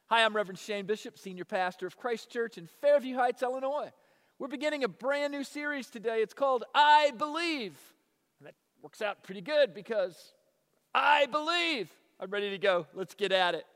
Hi, I'm Reverend Shane Bishop, Senior Pastor of Christ Church in Fairview Heights, Illinois. We're beginning a brand new series today. It's called I Believe. And that works out pretty good because I believe. I'm ready to go. Let's get at it.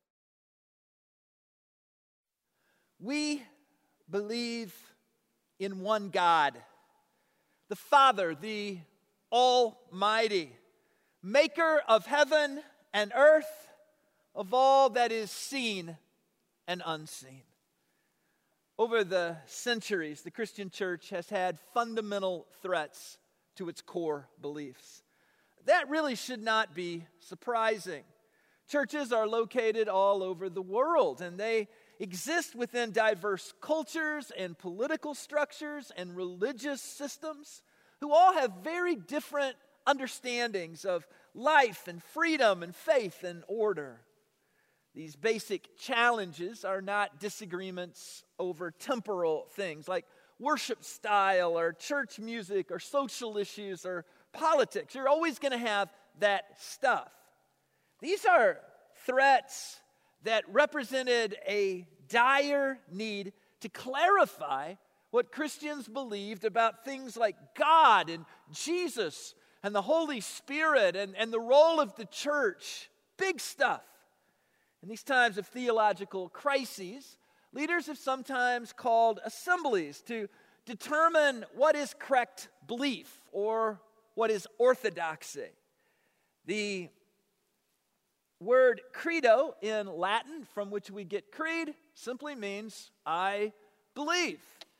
We believe in one God, the Father, the Almighty, maker of heaven and earth, of all that is seen and unseen. Over the centuries, the Christian church has had fundamental threats to its core beliefs. That really should not be surprising. Churches are located all over the world, and they exist within diverse cultures and political structures and religious systems who all have very different understandings of life and freedom and faith and order. These basic challenges are not disagreements over temporal things like worship style or church music or social issues or politics. You're always going to have that stuff. These are threats that represented a dire need to clarify what Christians believed about things like God and Jesus and the Holy Spirit and the role of the church. Big stuff. In these times of theological crises, leaders have sometimes called assemblies to determine what is correct belief or what is orthodoxy. The word credo in Latin, from which we get creed, simply means I believe.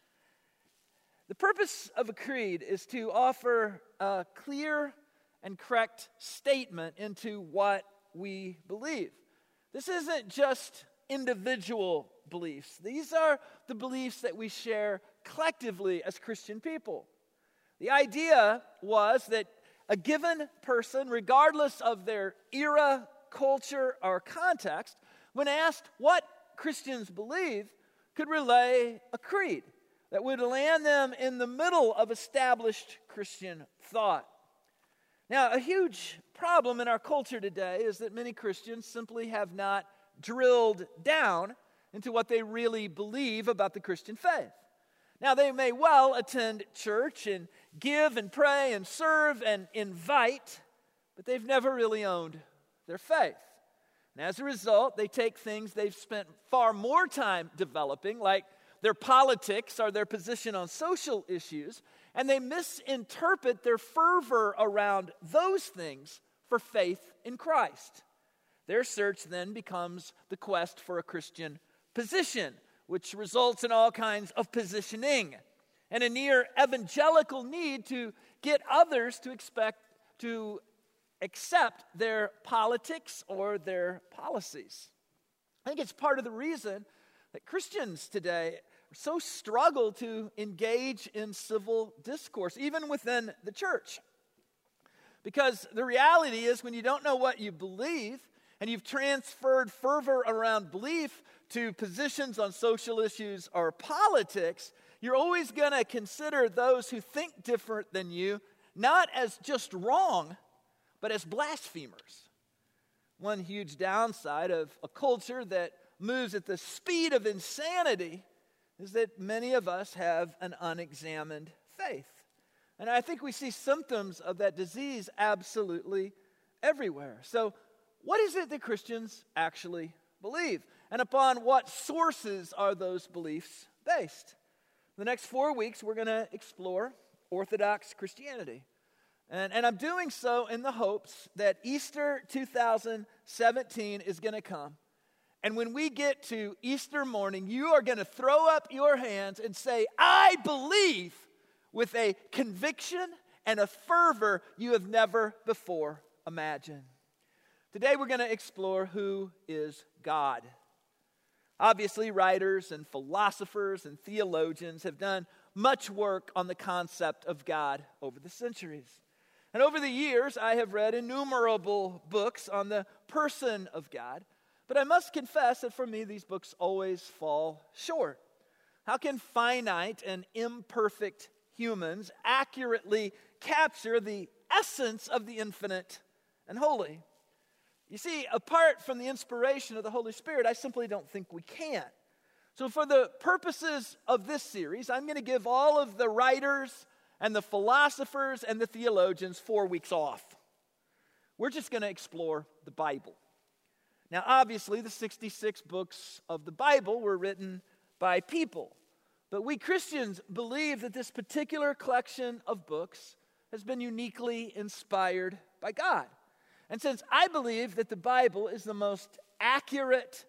The purpose of a creed is to offer a clear and correct statement into what we believe. This isn't just individual beliefs. These are the beliefs that we share collectively as Christian people. The idea was that a given person, regardless of their era, culture, or context, when asked what Christians believe, could relay a creed that would land them in the middle of established Christian thought. Now, a huge problem in our culture today is that many Christians simply have not drilled down into what they really believe about the Christian faith. Now, they may well attend church and give and pray and serve and invite, but they've never really owned their faith. And as a result, they take things they've spent far more time developing, like their politics or their position on social issues, and they misinterpret their fervor around those things for faith in Christ. Their search then becomes the quest for a Christian position, which results in all kinds of positioning and a near evangelical need to get others to accept their politics or their policies. I think it's part of the reason that Christians today so struggle to engage in civil discourse, even within the church. Because the reality is, when you don't know what you believe, and you've transferred fervor around belief to positions on social issues or politics, you're always going to consider those who think different than you, not as just wrong, but as blasphemers. One huge downside of a culture that moves at the speed of insanity is that many of us have an unexamined faith. And I think we see symptoms of that disease absolutely everywhere. So what is it that Christians actually believe? And upon what sources are those beliefs based? The next 4 weeks, we're going to explore Orthodox Christianity. And I'm doing so in the hopes that Easter 2017 is going to come. And when we get to Easter morning, you are going to throw up your hands and say, I believe, with a conviction and a fervor you have never before imagined. Today we're going to explore who is God. Obviously, writers and philosophers and theologians have done much work on the concept of God over the centuries. And over the years, I have read innumerable books on the person of God. But I must confess that for me, these books always fall short. How can finite and imperfect humans accurately capture the essence of the infinite and holy? You see, apart from the inspiration of the Holy Spirit, I simply don't think we can. So for the purposes of this series, I'm going to give all of the writers and the philosophers and the theologians 4 weeks off. We're just going to explore the Bible. Now, obviously, the 66 books of the Bible were written by people. But we Christians believe that this particular collection of books has been uniquely inspired by God. And since I believe that the Bible is the most accurate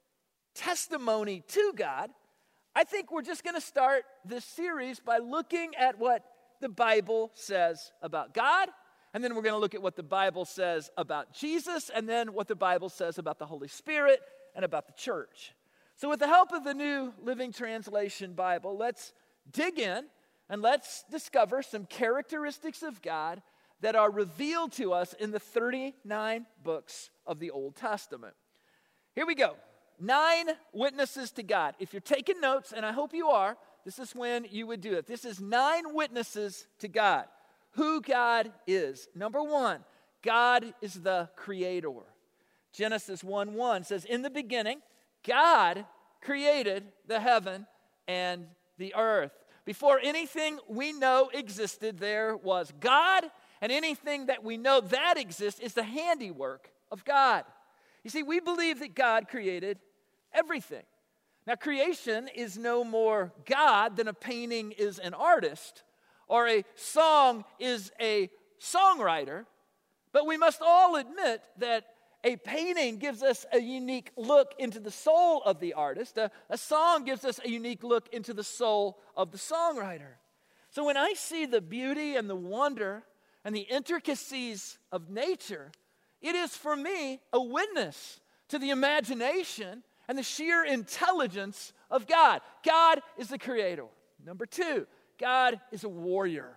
testimony to God, I think we're just going to start this series by looking at what the Bible says about God, and then we're going to look at what the Bible says about Jesus, and then what the Bible says about the Holy Spirit and about the church. So with the help of the New Living Translation Bible, let's dig in and let's discover some characteristics of God that are revealed to us in the 39 books of the Old Testament. Here we go. 9 witnesses to God. If you're taking notes, and I hope you are, this is when you would do it. This is 9 witnesses to God. Who God is. Number 1, God is the creator. Genesis 1:1 says, in the beginning, God created the heaven and the earth. Before anything we know existed, there was God, and anything that we know that exists is the handiwork of God. You see, we believe that God created everything. Now, creation is no more God than a painting is an artist, or a song is a songwriter, but we must all admit that a painting gives us a unique look into the soul of the artist. A song gives us a unique look into the soul of the songwriter. So when I see the beauty and the wonder and the intricacies of nature, it is for me a witness to the imagination and the sheer intelligence of God. God is the creator. Number 2, God is a warrior.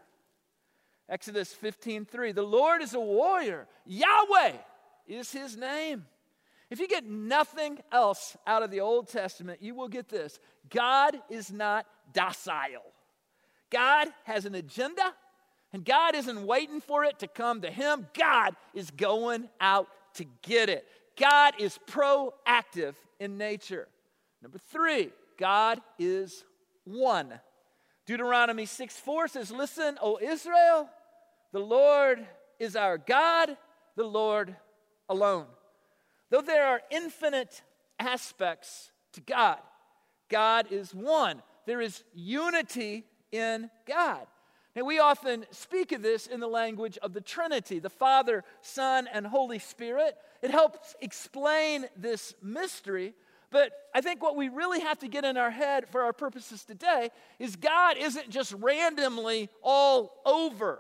Exodus 15:3, the Lord is a warrior. Yahweh is his name. If you get nothing else out of the Old Testament, you will get this. God is not docile. God has an agenda, and God isn't waiting for it to come to him. God is going out to get it. God is proactive in nature. Number 3, God is one. Deuteronomy 6:4 says, listen, O Israel, the Lord is our God, the Lord alone. Though there are infinite aspects to God, God is one. There is unity in God. Now, we often speak of this in the language of the Trinity, the Father, Son, and Holy Spirit. It helps explain this mystery, but I think what we really have to get in our head for our purposes today is God isn't just randomly all over.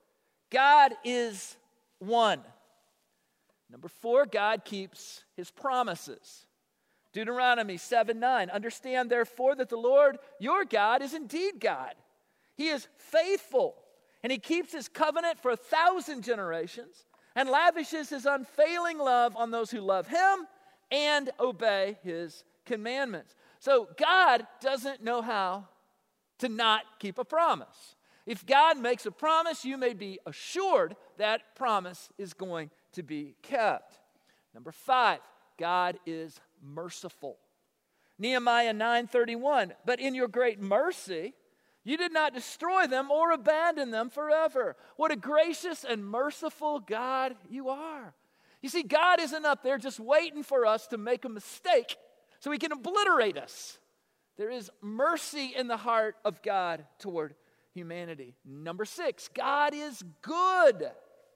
God is one. Number 4, God keeps his promises. Deuteronomy 7:9, understand therefore that the Lord your God is indeed God. He is faithful, and he keeps his covenant for 1,000 generations and lavishes his unfailing love on those who love him and obey his commandments. So God doesn't know how to not keep a promise. If God makes a promise, you may be assured that promise is going to be kept. Number 5, God is merciful. Nehemiah 9:31, but in your great mercy, you did not destroy them or abandon them forever. What a gracious and merciful God you are. You see, God isn't up there just waiting for us to make a mistake so he can obliterate us. There is mercy in the heart of God toward humanity. Number 6, God is good.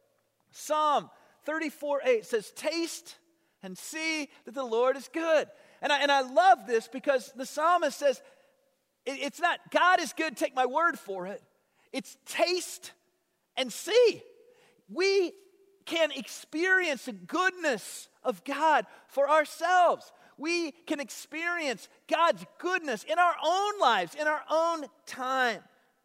Psalm 34:8 says, taste and see that the Lord is good. And I love this because the psalmist says, it's not, God is good, take my word for it. It's taste and see. We can experience the goodness of God for ourselves. We can experience God's goodness in our own lives, in our own time.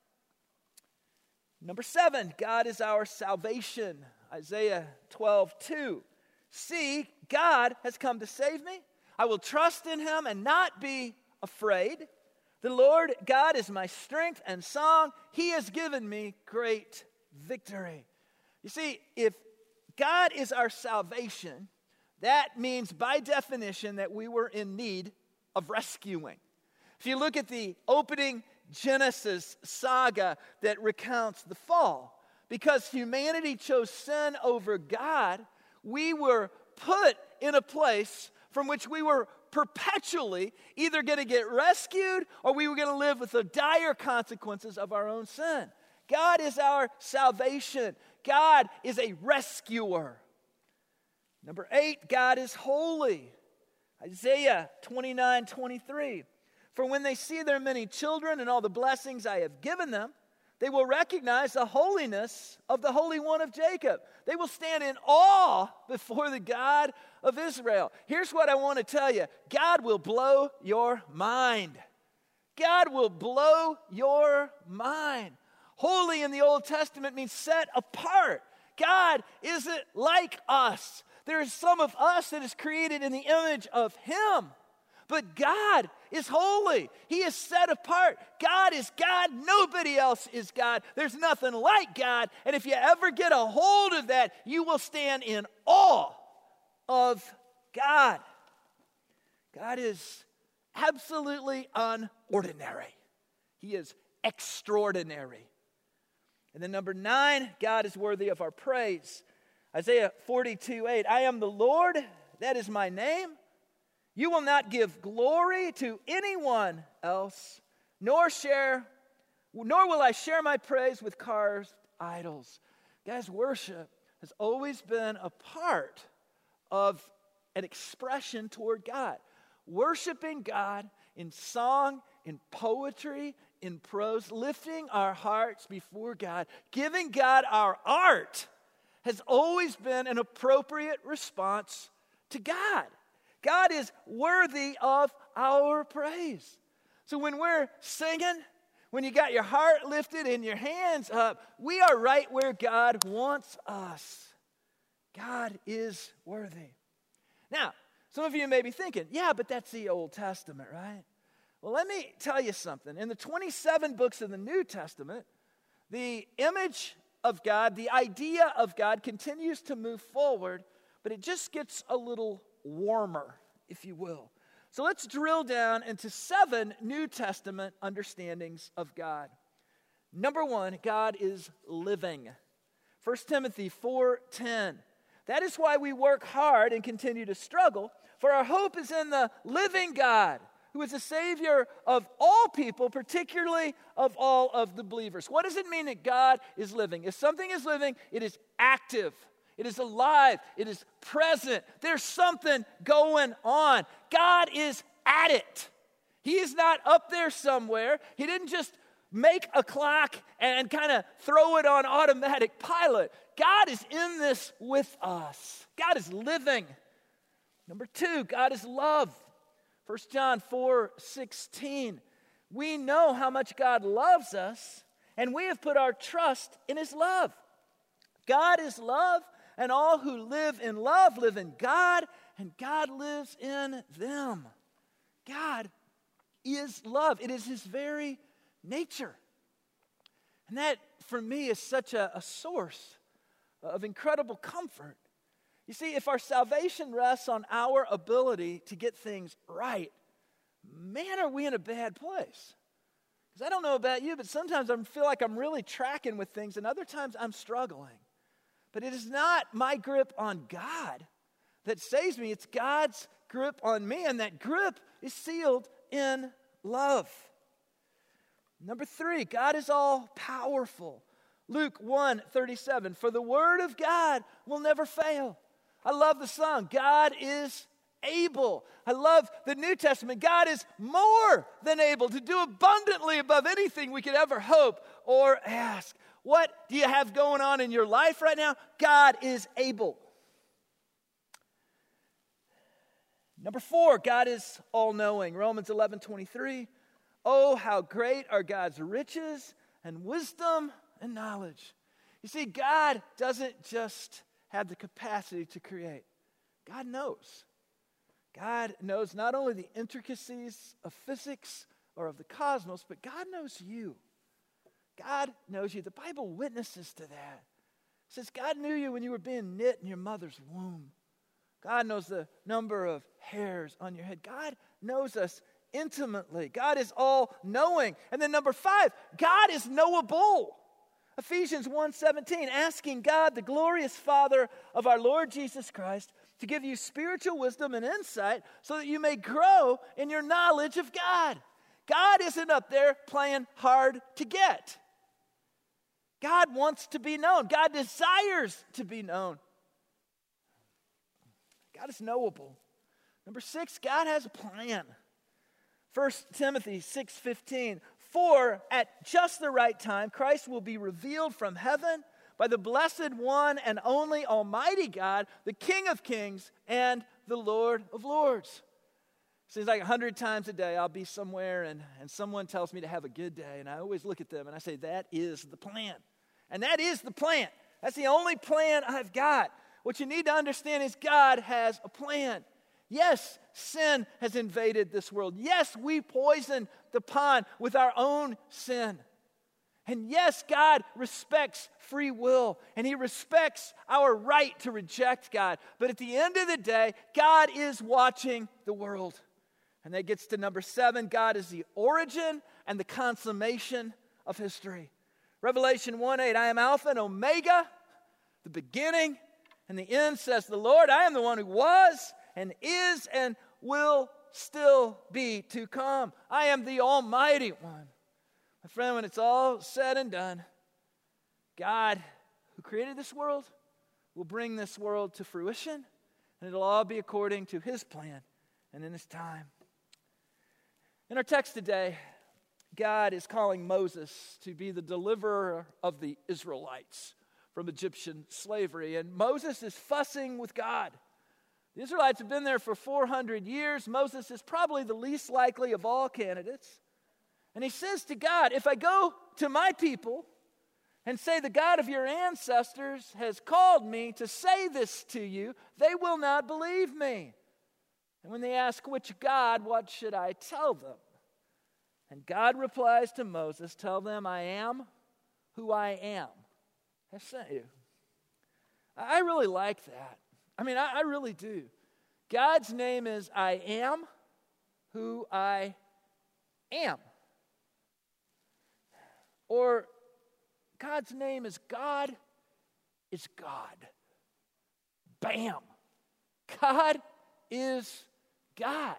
Number 7, God is our salvation. Isaiah 12:2. See, God has come to save me. I will trust in him and not be afraid. The Lord God is my strength and song. He has given me great victory. You see, if God is our salvation, that means by definition that we were in need of rescuing. If you look at the opening Genesis saga that recounts the fall, because humanity chose sin over God, we were put in a place from which we were perpetually either going to get rescued or we were going to live with the dire consequences of our own sin. God is our salvation. God is a rescuer. Number 8, God is holy. Isaiah 29:23. For when they see their many children and all the blessings I have given them, they will recognize the holiness of the Holy One of Jacob. They will stand in awe before the God of Israel. Here's what I want to tell you. God will blow your mind. God will blow your mind. Holy in the Old Testament means set apart. God isn't like us. There is some of us that is created in the image of Him. But God is holy. He is set apart. God is God. Nobody else is God. There's nothing like God. And if you ever get a hold of that, you will stand in awe of God. God is absolutely unordinary. He is extraordinary. And then number 9, God is worthy of our praise. Isaiah 42:8, I am the Lord, that is my name. You will not give glory to anyone else, nor will I share my praise with carved idols. Guys, worship has always been a part of an expression toward God. Worshiping God in song, in poetry, in prose, lifting our hearts before God, giving God our art has always been an appropriate response to God. God is worthy of our praise. So when we're singing, when you got your heart lifted and your hands up, we are right where God wants us. God is worthy. Now, some of you may be thinking, yeah, but that's the Old Testament, right? Well, let me tell you something. In the 27 books of the New Testament, the image of God, the idea of God continues to move forward, but it just gets a little warmer, if you will. So let's drill down into 7 New Testament understandings of God. Number 1, God is living. 1 Timothy 4:10. That is why we work hard and continue to struggle, for our hope is in the living God, who is the Savior of all people, particularly of all of the believers. What does it mean that God is living? If something is living, it is active. It is alive. It is present. There's something going on. God is at it. He is not up there somewhere. He didn't just make a clock and kind of throw it on automatic pilot. God is in this with us. God is living. Number 2, God is love. 1 John 4:16. We know how much God loves us, and we have put our trust in His love. God is love, and all who live in love live in God, and God lives in them. God is love. It is His very nature. And that, for me, is such a source of incredible comfort. You see, if our salvation rests on our ability to get things right, man, are we in a bad place. Because I don't know about you, but sometimes I feel like I'm really tracking with things, and other times I'm struggling. But it is not my grip on God that saves me. It's God's grip on me, and that grip is sealed in love. Number 3, God is all powerful. Luke 1:37, for the word of God will never fail. I love the song, God is able. I love the New Testament. God is more than able to do abundantly above anything we could ever hope or ask. What do you have going on in your life right now? God is able. Number 4, God is all-knowing. Romans 11:23. Oh, how great are God's riches and wisdom and knowledge. You see, God doesn't just have the capacity to create. God knows. God knows not only the intricacies of physics or of the cosmos, but God knows you. God knows you. The Bible witnesses to that. It says God knew you when you were being knit in your mother's womb. God knows the number of hairs on your head. God knows us intimately. God is all-knowing. And then number 5, God is knowable. Ephesians 1:17, asking God, the glorious Father of our Lord Jesus Christ, to give you spiritual wisdom and insight so that you may grow in your knowledge of God. God isn't up there playing hard to get. God wants to be known. God desires to be known. God is knowable. Number 6, God has a plan. 1 Timothy 6:15, for at just the right time, Christ will be revealed from heaven by the blessed one and only Almighty God, the King of kings and the Lord of lords. Seems like 100 times a day I'll be somewhere and someone tells me to have a good day, and I always look at them and I say, that is the plan. And that is the plan. That's the only plan I've got. What you need to understand is God has a plan. Yes, sin has invaded this world. Yes, we poisoned the pond with our own sin. And yes, God respects free will, and He respects our right to reject God. But at the end of the day, God is watching the world. And that gets to number 7. God is the origin and the consummation of history. Revelation 1:8, I am Alpha and Omega, the beginning and the end, says the Lord. I am the one who was and is and will still be to come. I am the Almighty One. My friend, when it's all said and done, God, who created this world, will bring this world to fruition, and it'll all be according to His plan and in His time. In our text today, God is calling Moses to be the deliverer of the Israelites from Egyptian slavery, and Moses is fussing with God. The Israelites have been there for 400 years. Moses is probably the least likely of all candidates. And he says to God, if I go to my people and say the God of your ancestors has called me to say this to you, they will not believe me. And when they ask which God, what should I tell them? And God replies to Moses, tell them I am who I am. I sent you. I really like that. I really do. God's name is I am who I am. Or God's name is God is God. Bam. God is God.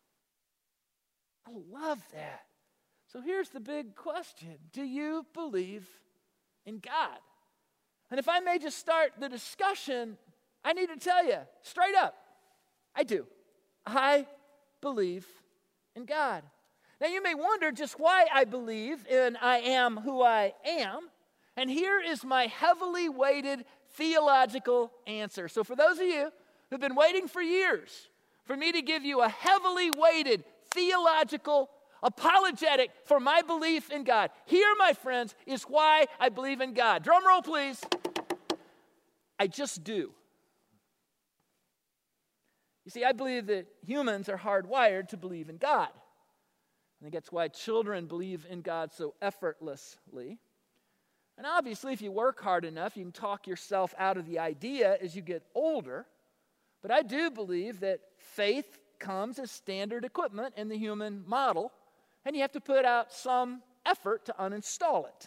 I love that. So here's the big question. Do you believe in God? And if I may just start the discussion, I need to tell you straight up, I do. I believe in God. Now you may wonder just why I believe in I am who I am. And here is my heavily weighted theological answer. So for those of you who've been waiting for years for me to give you a heavily weighted theological apologetic for my belief in God, here, my friends, is why I believe in God. Drum roll, please. I just do. You see, I believe that humans are hardwired to believe in God. I think that's why children believe in God so effortlessly. And obviously, if you work hard enough, you can talk yourself out of the idea as you get older. But I do believe that faith comes as standard equipment in the human model, and you have to put out some effort to uninstall it.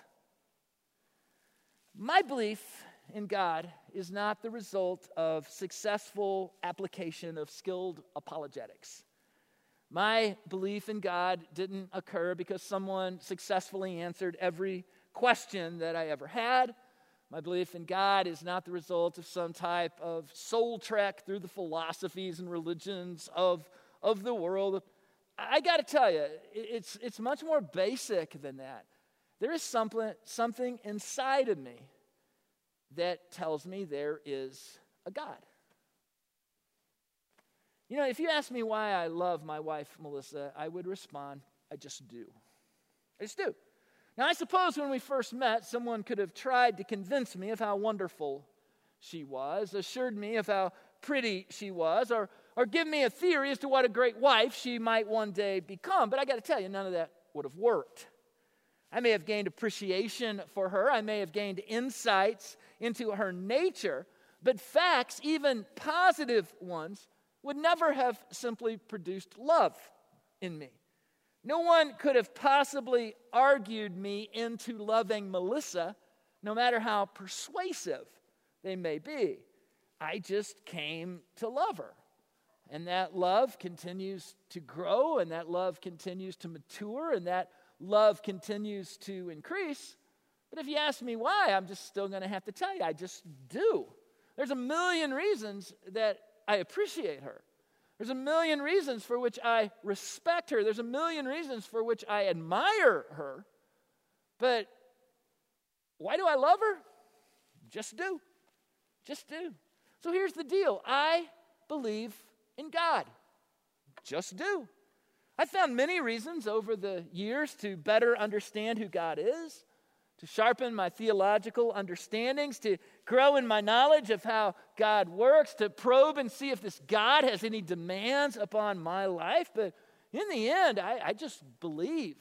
My belief in God is not the result of successful application of skilled apologetics. My belief in God didn't occur because someone successfully answered every question that I ever had. My belief in God is not the result of some type of soul trek through the philosophies and religions of the world. I got to tell you, it's much more basic than that. There is something inside of me that tells me there is a God. You know, if you ask me why I love my wife, Melissa, I would respond, I just do. I just do. Now, I suppose when we first met, someone could have tried to convince me of how wonderful she was, assured me of how pretty she was, or give me a theory as to what a great wife she might one day become. But I got to tell you, none of that would have worked. I may have gained appreciation for her. I may have gained insights into her nature. But facts, even positive ones, would never have simply produced love in me. No one could have possibly argued me into loving Melissa, no matter how persuasive they may be. I just came to love her. And that love continues to grow, and that love continues to mature, and that love continues to increase. But if you ask me why, I'm just still going to have to tell you, I just do. There's a million reasons that I appreciate her. There's a million reasons for which I respect her. There's a million reasons for which I admire her. But why do I love her? Just do. Just do. So here's the deal. I believe in God. Just do. I found many reasons over the years to better understand who God is, to sharpen my theological understandings, to grow in my knowledge of how God works, to probe and see if this God has any demands upon my life. But in the end, I just believe.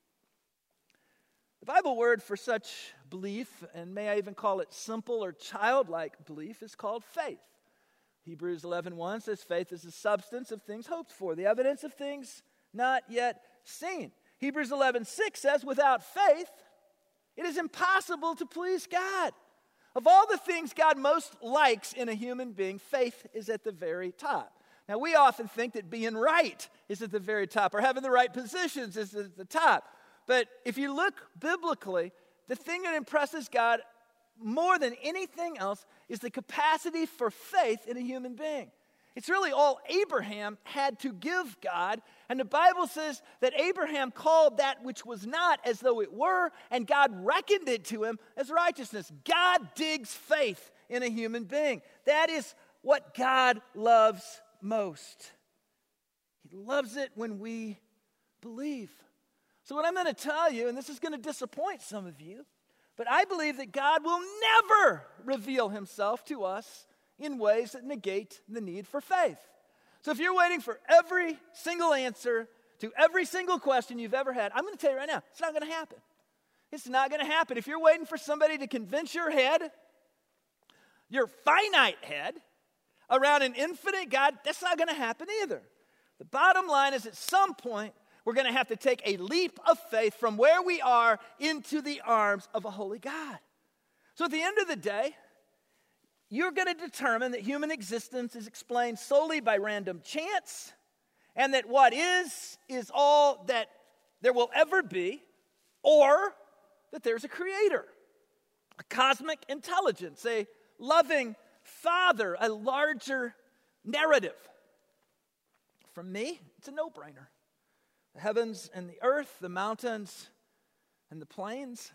The Bible word for such belief, and may I even call it simple or childlike belief, is called faith. Hebrews 11:1 says, faith is the substance of things hoped for, the evidence of things not yet seen. Hebrews 11:6 says, without faith, it is impossible to please God. Of all the things God most likes in a human being, faith is at the very top. Now, we often think that being right is at the very top, or having the right positions is at the top. But if you look biblically, the thing that impresses God more than anything else is the capacity for faith in a human being. It's really all Abraham had to give God. And the Bible says that Abraham called that which was not as though it were, and God reckoned it to him as righteousness. God digs faith in a human being. That is what God loves most. He loves it when we believe. So what I'm going to tell you, and this is going to disappoint some of you, but I believe that God will never reveal himself to us in ways that negate the need for faith. So if you're waiting for every single answer to every single question you've ever had, I'm going to tell you right now, it's not going to happen. It's not going to happen. If you're waiting for somebody to convince your head, your finite head, around an infinite God, that's not going to happen either. The bottom line is at some point, we're going to have to take a leap of faith from where we are into the arms of a holy God. So at the end of the day, you're going to determine that human existence is explained solely by random chance, and that what is all that there will ever be, or that there's a creator, a cosmic intelligence, a loving Father, a larger narrative. For me, it's a no-brainer. The heavens and the earth, the mountains and the plains,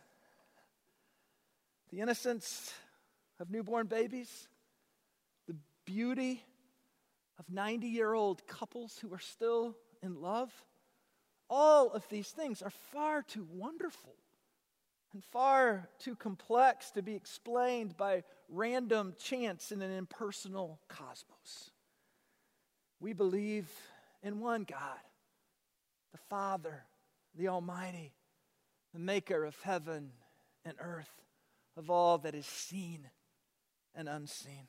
the innocence of newborn babies, the beauty of 90-year-old couples who are still in love, all of these things are far too wonderful and far too complex to be explained by random chance in an impersonal cosmos. We believe in one God, the Father, the Almighty, the maker of heaven and earth, of all that is seen and unseen.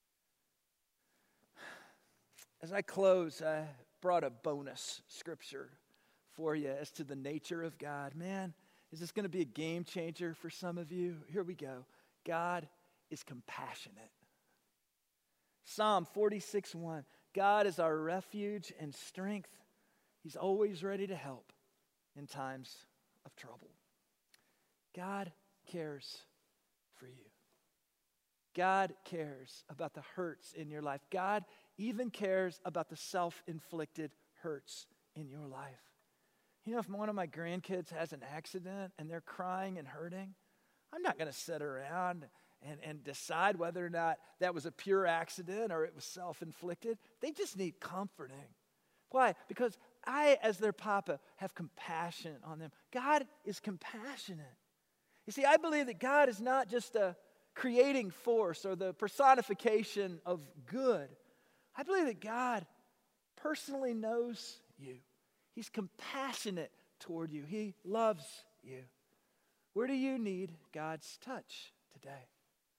As I close, I brought a bonus scripture for you as to the nature of God. Man, is this going to be a game changer for some of you? Here we go. God is compassionate. Psalm 46:1. God is our refuge and strength. He's always ready to help in times of trouble. God cares for you. God cares about the hurts in your life. God even cares about the self-inflicted hurts in your life. You know, if one of my grandkids has an accident and they're crying and hurting, I'm not going to sit around and decide whether or not that was a pure accident or it was self-inflicted. They just need comforting. Why? Because I, as their papa, have compassion on them. God is compassionate. You see, I believe that God is not just a creating force or the personification of good. I believe that God personally knows you. He's compassionate toward you. He loves you. Where do you need God's touch today?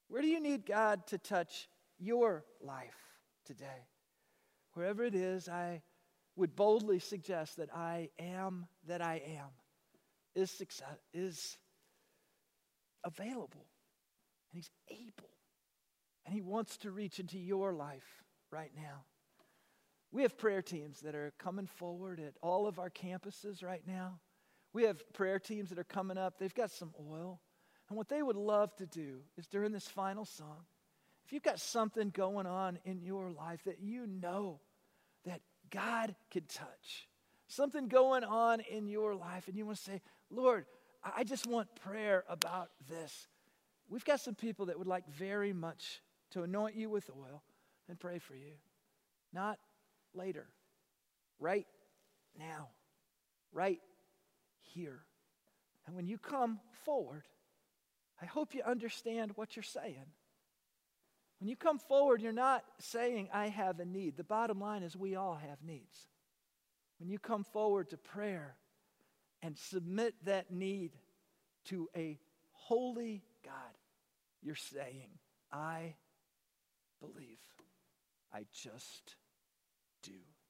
Where do you need God to touch your life today? Wherever it is, I would boldly suggest that I am is success, is available, and He's able, and He wants to reach into your life right now. We have prayer teams that are coming forward at all of our campuses right now. We have prayer teams that are coming up. They've got some oil. And what they would love to do is during this final song, if you've got something going on in your life that you know that God can touch, something going on in your life, and you want to say, Lord, I just want prayer about this. We've got some people that would like very much to anoint you with oil and pray for you. Not later. Right now. Right here. And when you come forward, I hope you understand what you're saying. When you come forward, you're not saying, I have a need. The bottom line is we all have needs. When you come forward to prayer and submit that need to a holy God, you're saying, I believe. I just do.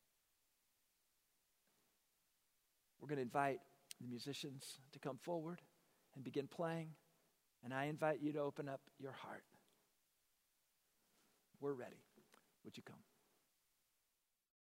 We're going to invite the musicians to come forward and begin playing. And I invite you to open up your heart. We're ready. Would you come?